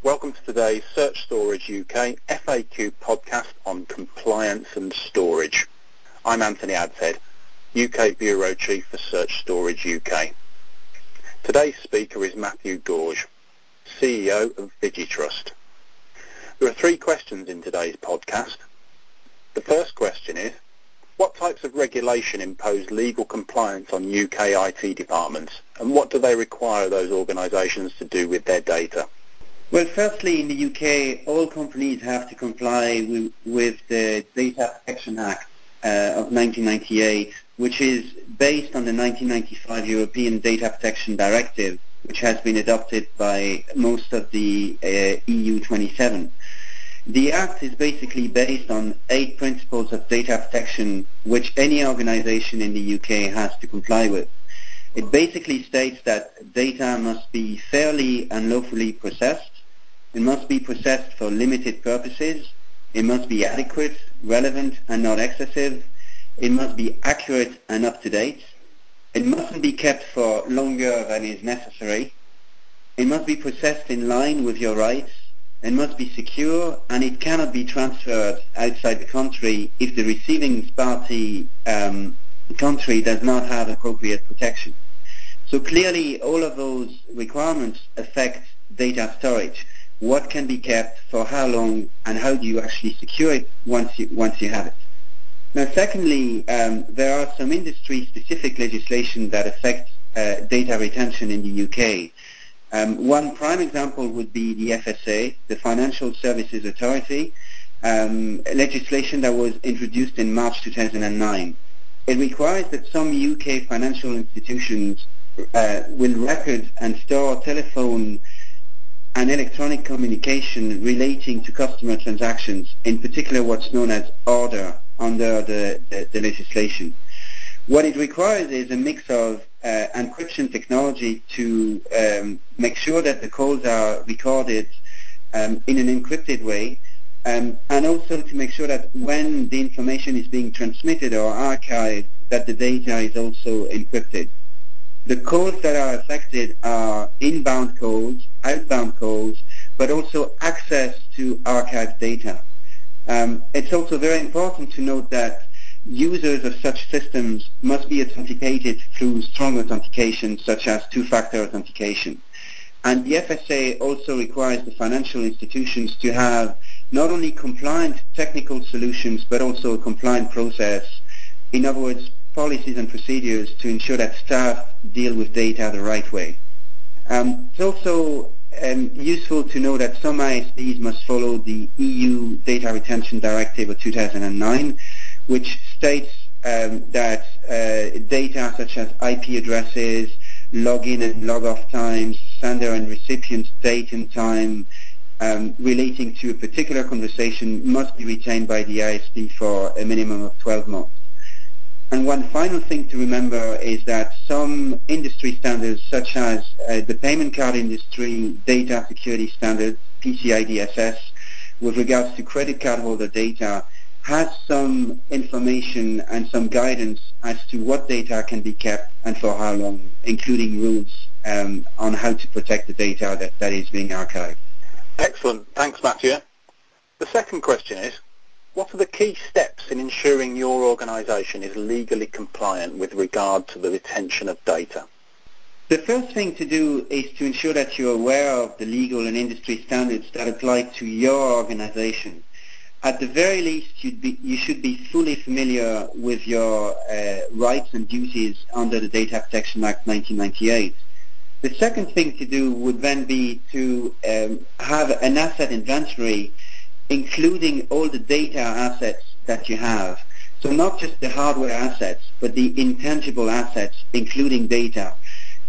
Welcome to today's Search Storage UK FAQ podcast on compliance and storage. I'm Anthony Adshead, UK Bureau Chief for Search Storage UK. Today's speaker is Matthew Gorge, CEO of Vigitrust. There are 3 questions in today's podcast. The first question is, what types of regulation impose legal compliance on UK IT departments, and what do they require those organisations to do with their data? Well, firstly, in the UK, all companies have to comply with the Data Protection Act of 1998, which is based on the 1995 European Data Protection Directive, which has been adopted by most of the EU 27. The Act is basically based on 8 principles of data protection which any organization in the UK has to comply with. It basically states that data must be fairly and lawfully processed, it must be processed for limited purposes, it must be adequate, relevant and not excessive, it must be accurate and up to date, it mustn't be kept for longer than is necessary, it must be processed in line with your rights, it must be secure, and it cannot be transferred outside the country if the receiving party country does not have appropriate protection. So clearly, all of those requirements affect data storage. What can be kept, for how long, and how do you actually secure it once you have it? Now, secondly, there are some industry-specific legislation that affect data retention in the UK. One prime example would be the FSA, the Financial Services Authority, legislation that was introduced in March 2009. It requires that some UK financial institutions will record and store telephone and electronic communication relating to customer transactions, in particular what's known as order under the legislation. What it requires is a mix of encryption technology to make sure that the calls are recorded in an encrypted way, and also to make sure that when the information is being transmitted or archived, that the data is also encrypted. The calls that are affected are inbound calls, outbound calls, but also access to archived data. It's also very important to note that users of such systems must be authenticated through strong authentication, such as two-factor authentication. And the FSA also requires the financial institutions to have not only compliant technical solutions, but also a compliant process. In other words, policies and procedures to ensure that staff deal with data the right way. It's also useful to know that some ISPs must follow the EU Data Retention Directive of 2009, which states that data such as IP addresses, login and log-off times, sender and recipient date and time relating to a particular conversation must be retained by the ISP for a minimum of 12 months. And one final thing to remember is that some industry standards, such as the payment card industry data security standard, PCI DSS, with regards to credit card holder data, has some information and some guidance as to what data can be kept and for how long, including rules on how to protect the data that is being archived. Excellent. Thanks, Matthew. The second question is, what are the key steps in ensuring your organisation is legally compliant with regard to the retention of data? The first thing to do is to ensure that you're aware of the legal and industry standards that apply to your organisation. At the very least, you should be fully familiar with your rights and duties under the Data Protection Act 1998. The second thing to do would then be to have an asset inventory including all the data assets that you have. So not just the hardware assets, but the intangible assets, including data.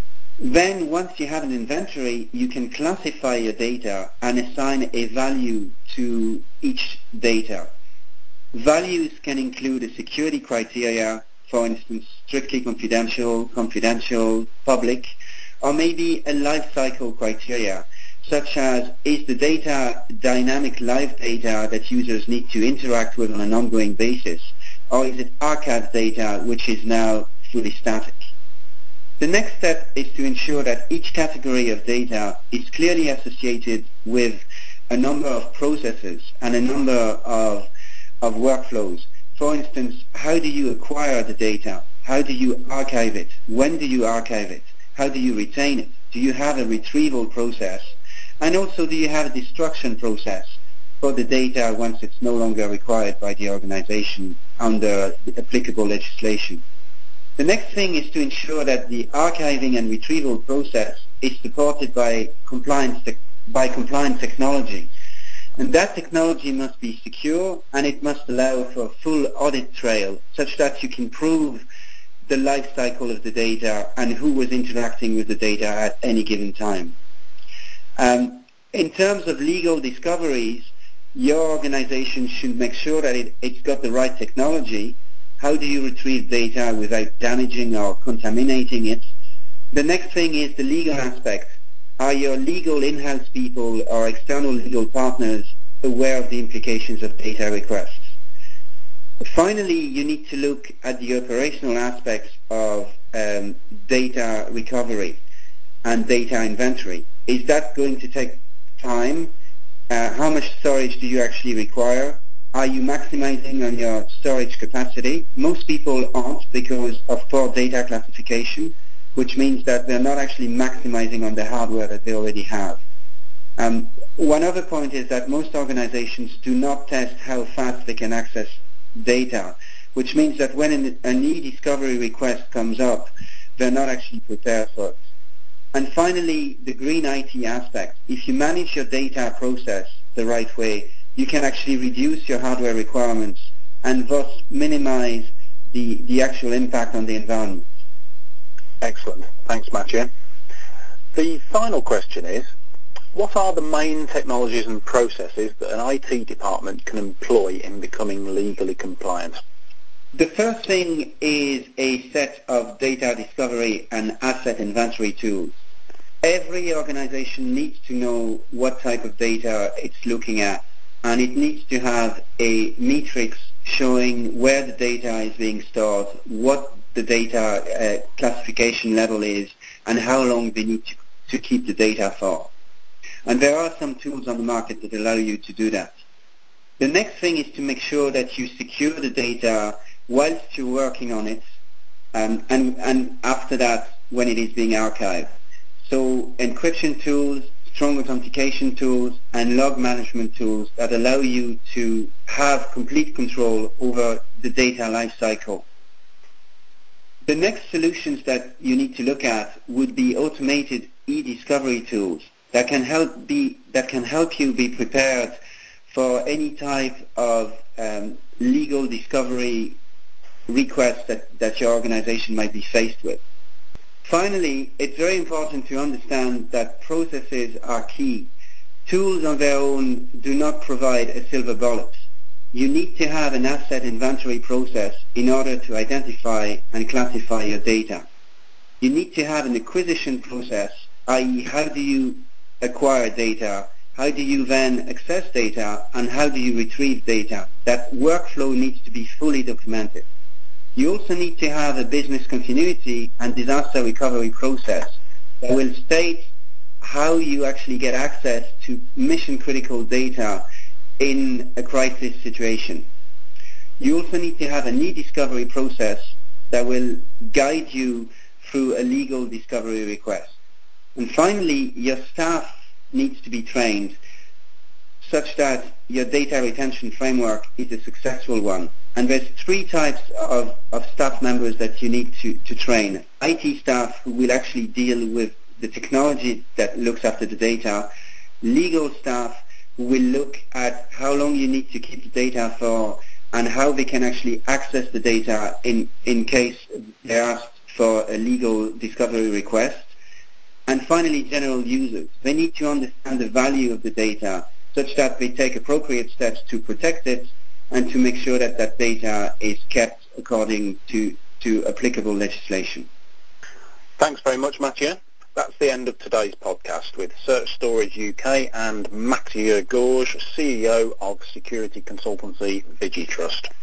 Then once you have an inventory, you can classify your data and assign a value to each data. Values can include a security criteria, for instance, strictly confidential, public, or maybe a life cycle criteria, such as, is the data dynamic live data that users need to interact with on an ongoing basis, or is it archived data which is now fully static? The next step is to ensure that each category of data is clearly associated with a number of processes and a number of workflows. For instance, how do you acquire the data? How do you archive it? When do you archive it? How do you retain it? Do you have a retrieval process? And also, do you have a destruction process for the data once it's no longer required by the organization under applicable legislation? The next thing is to ensure that the archiving and retrieval process is supported by compliance technology. And that technology must be secure, and it must allow for a full audit trail such that you can prove the life cycle of the data and who was interacting with the data at any given time. In terms of legal discoveries, your organization should make sure that it's got the right technology. How do you retrieve data without damaging or contaminating it? The next thing is the legal aspect. Are your legal in-house people or external legal partners aware of the implications of data requests? Finally, you need to look at the operational aspects of data recovery and data inventory. Is that going to take time? How much storage do you actually require? Are you maximizing on your storage capacity? Most people aren't because of poor data classification, which means that they're not actually maximizing on the hardware that they already have. One other point is that most organizations do not test how fast they can access data, which means that when an e-discovery request comes up, they're not actually prepared for it. And finally, the green IT aspect. If you manage your data process the right way, you can actually reduce your hardware requirements and thus minimize the actual impact on the environment. Excellent. Thanks, Mathieu. The final question is, what are the main technologies and processes that an IT department can employ in becoming legally compliant? The first thing is a set of data discovery and asset inventory tools. Every organization needs to know what type of data it's looking at, and it needs to have a matrix showing where the data is being stored, what the data classification level is, and how long they need to keep the data for. And there are some tools on the market that allow you to do that. The next thing is to make sure that you secure the data whilst you're working on it, and after that when it is being archived. So encryption tools, strong authentication tools, and log management tools that allow you to have complete control over the data lifecycle. The next solutions that you need to look at would be automated e-discovery tools that can help you be prepared for any type of legal discovery requests that your organization might be faced with. Finally, it's very important to understand that processes are key. Tools on their own do not provide a silver bullet. You need to have an asset inventory process in order to identify and classify your data. You need to have an acquisition process, i.e. how do you acquire data, how do you then access data, and how do you retrieve data. That workflow needs to be fully documented. You also need to have a business continuity and disaster recovery process that will state how you actually get access to mission-critical data in a crisis situation. You also need to have an e-discovery process that will guide you through a legal discovery request. And finally, your staff needs to be trained such that your data retention framework is a successful one. And there's three types of staff members that you need to train. IT staff who will actually deal with the technology that looks after the data. Legal staff who will look at how long you need to keep the data for and how they can actually access the data in case they're asked for a legal discovery request. And finally, general users. They need to understand the value of the data such that they take appropriate steps to protect it and to make sure that that data is kept according to applicable legislation. Thanks very much, Mathieu. That's the end of today's podcast with Search Storage UK and Mathieu Gorge, CEO of security consultancy VigiTrust.